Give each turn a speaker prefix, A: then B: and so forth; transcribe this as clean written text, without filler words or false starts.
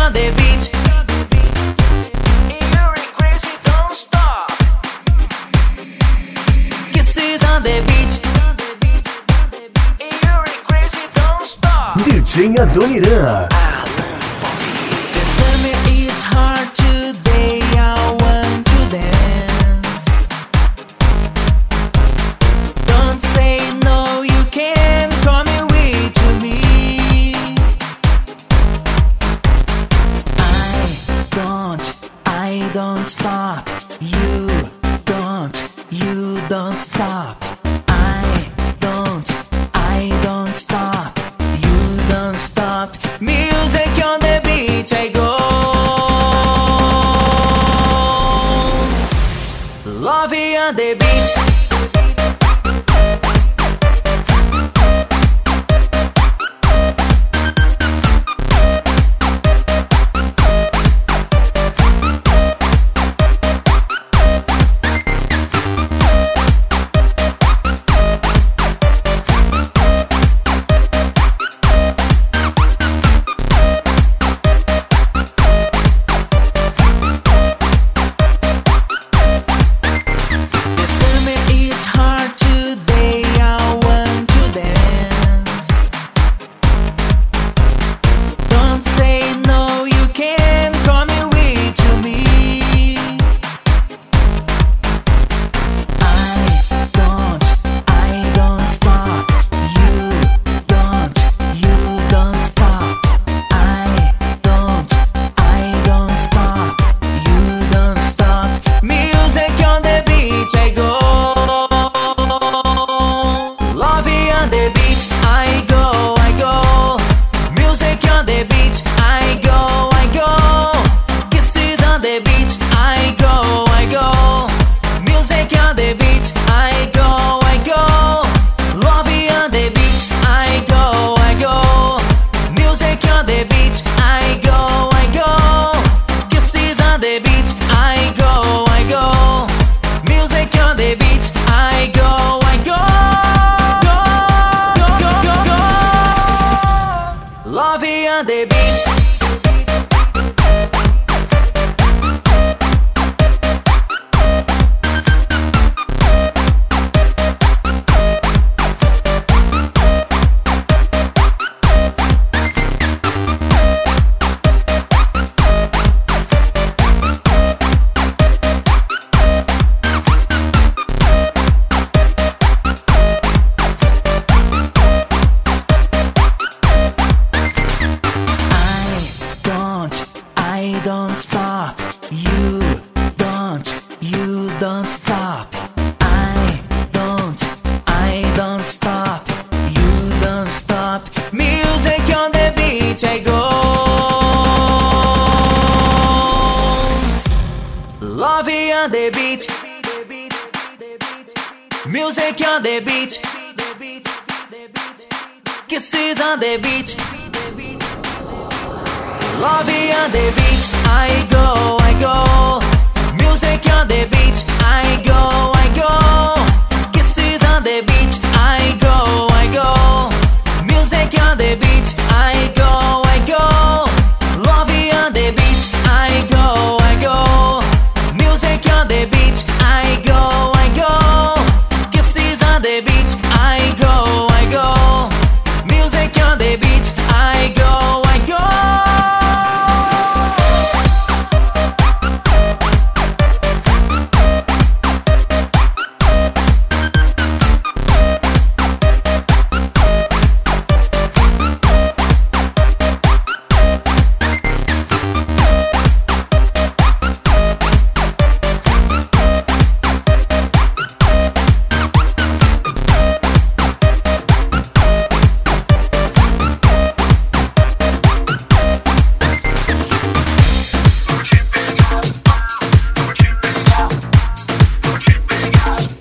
A: on the beat. You're crazy, don't stop. Kisses on the beat. You're crazy, don't stop.
B: DJ Adoniran.
A: The summer is hard today. I want to dance. Don't say no, you can come away to me. I don't stop. You don't stop. I don't stop. You don't stop. Music on the beat, I go. Love you on the beat. Love you on the beat. I don't stop. You don't stop. I don't stop. You don't stop. Music on the beat, I go. Love you on the beat. Music on the beat. Kisses on the beat. Love you on the beat, I go. Music on the beat, I go.